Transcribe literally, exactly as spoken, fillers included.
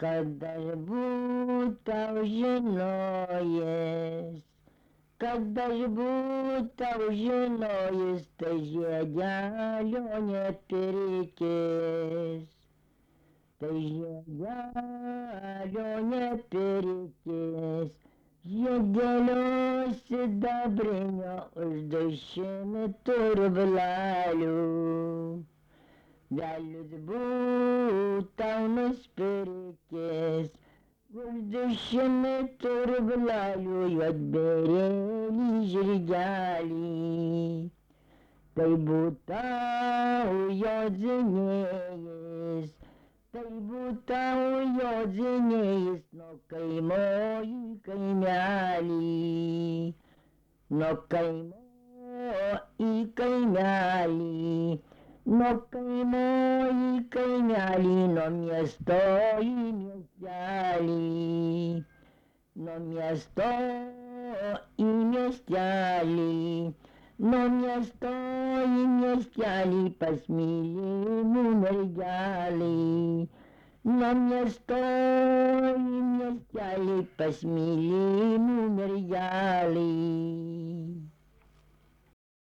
Kad aš būtau žinojęs, kad aš būtau žinojęs, tai žiedelio nepirkęs, tai žiedelio nepirkęs, žiedelio sidabrinio už du šimtų rublelių. Velius būtau nusipirkęs už du šimtų rublelių juodbėrėlį žirgelį. Tai būtau jodzinėjęs, tai būtau jodzinėjęs nuo kaimo į kaimelį, nuo kaimo į kaimelį. Nuo kaimo į kaimelį, nuo miesto į miestelį, nuo miesto į miestelį, nuo miesto į miestelį pas mylimų mergelį, nuo miesto į miestelį pas mylimų mergelį.